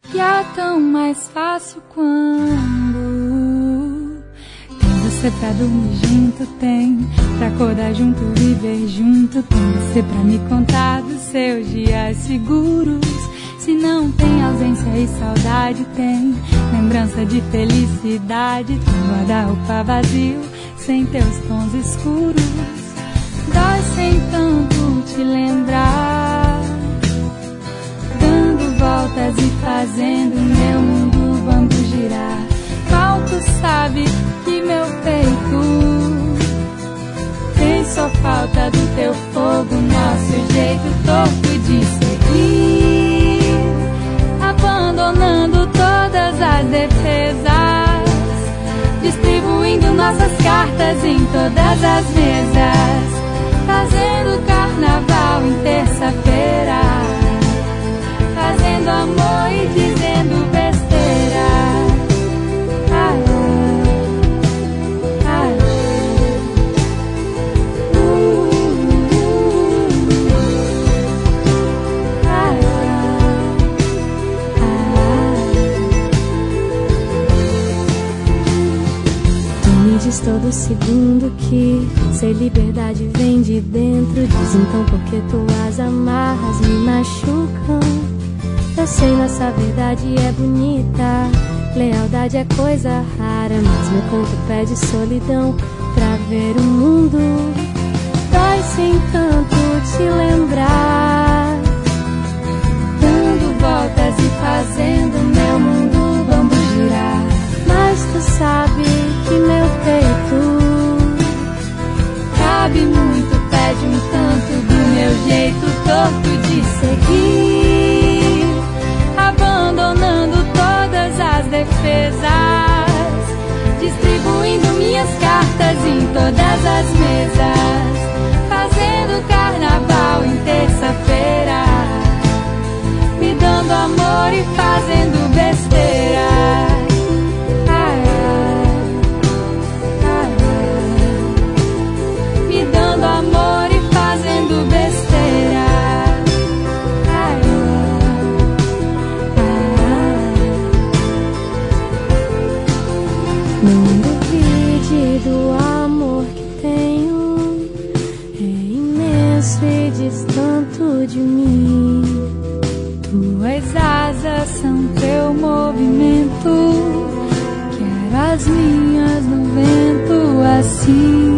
E é tão mais fácil quando tem você pra dormir junto, tem pra acordar junto, viver junto, tem você pra me contar dos seus dias seguros. Se não tem ausência e saudade, tem lembrança de felicidade, tem guarda-roupa vazio sem teus tons escuros. Dói sem tanto te lembrar, dando voltas e fazendo meu mundo bambu girar. Mal tu sabe que meu peito tem só falta do teu fogo, nosso jeito torto de seguir, abandonando todas as defesas, distribuindo nossas cartas em todas as mesas, fazendo carnaval em terça-feira, fazendo amor e dizendo besteira. Diz todo segundo que ser liberdade vem de dentro. Diz então porque tuas amarras me machucam. Eu sei, nossa verdade é bonita, lealdade é coisa rara, mas meu canto pede solidão pra ver o mundo. Dói sem tanto te lembrar, dando voltas e fazendo meu mundo bambu girar. Mas tu sabe que meu peito cabe muito, pede um tanto do meu jeito torto de seguir, abandonando todas as defesas, distribuindo minhas cartas em todas as mesas, fazendo carnaval em terça-feira, me dando amor e fazendo besteira. Amor e fazendo besteira. Não duvide do amor que tenho, é imenso e diz tanto de mim. Tuas asas são teu movimento, quero as minhas no vento assim.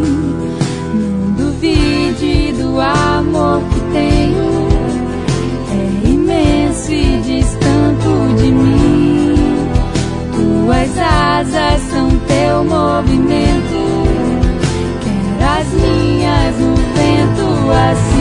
Duvide do amor que tenho, é imenso e diz tanto de mim. Tuas asas são teu movimento, quero as minhas no vento assim.